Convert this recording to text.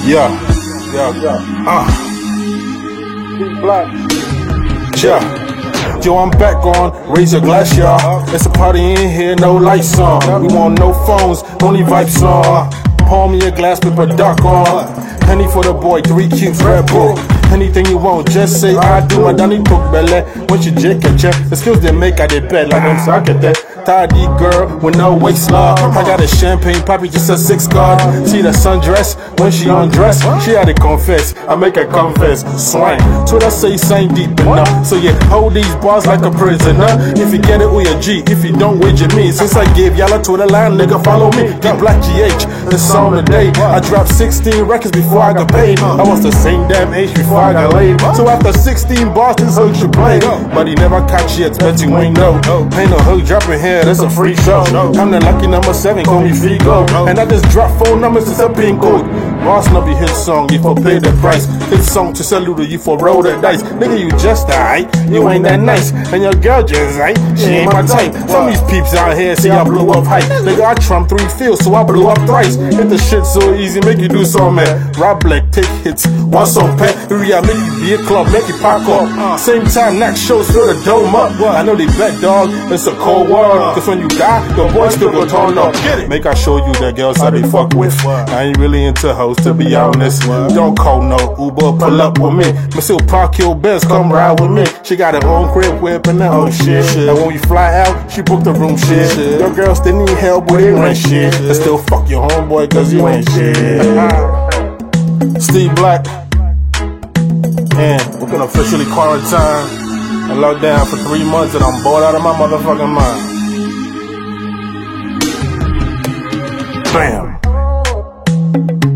Yeah. Black. Yeah. Yo, I'm back on, raise your glass, y'all. It's a party in here, no lights on. We want no phones, only vibes on. Pour me a glass with a dark on. Henny for the boy, 3 cubes, Red Bull. Anything you want, just say I do. My Danny took belly. When she jake a check, the skills they make at the bed like them socket that. Tidy girl with no waistline. I got a champagne poppy, just a 6 guard. See the sundress when she undress. She had to confess, I make her confess. Swine, so that say sign deep enough. So you hold these bars like a prisoner. If you get it with your G, if you don't wager me. Since I gave y'all a to the line, nigga follow me. Get Black GH, this song today. I dropped 16 records before I got paid. I was the same damn age before I got laid. So after 16 bars, this hook should play. But he never caught yet, bet you ain't know. Ain't no hook dropping here, that's a free show. I'm the lucky number 7, call me Figo. And I just drop phone numbers, it's a pin code. Boss no be hit song, you for pay the price. Hit song to salute you for roll the dice. Nigga, you just alright, you ain't that nice. And your girl just ain't, she ain't my type. Some of these peeps out here see I blew up hype. Nigga, I trumped 3 fields, so I blew up thrice. Hit the shit so easy, make you do so man. Rob Black, take hits, one song pet. Ria, make you be a club, make you park up. Same time, knock shows, fill the dome up. I know they bet, dog, it's a cold world. Cause when you die, the boys still go turn up. Make I show you the girls I be fuck with. I ain't really into hoes, to be honest. Don't call no Uber, pull up with me. Me still park your best, come ride with me. She got her own crib, whip and that whole shit. And when we fly out, she booked the room shit. Your girls still need help with it rent shit. And still fuck your homeboy cause you ain't shit. Steve Black. And we're gonna officially quarantine and lock down for 3 months and I'm bored out of my motherfucking mind. Bam.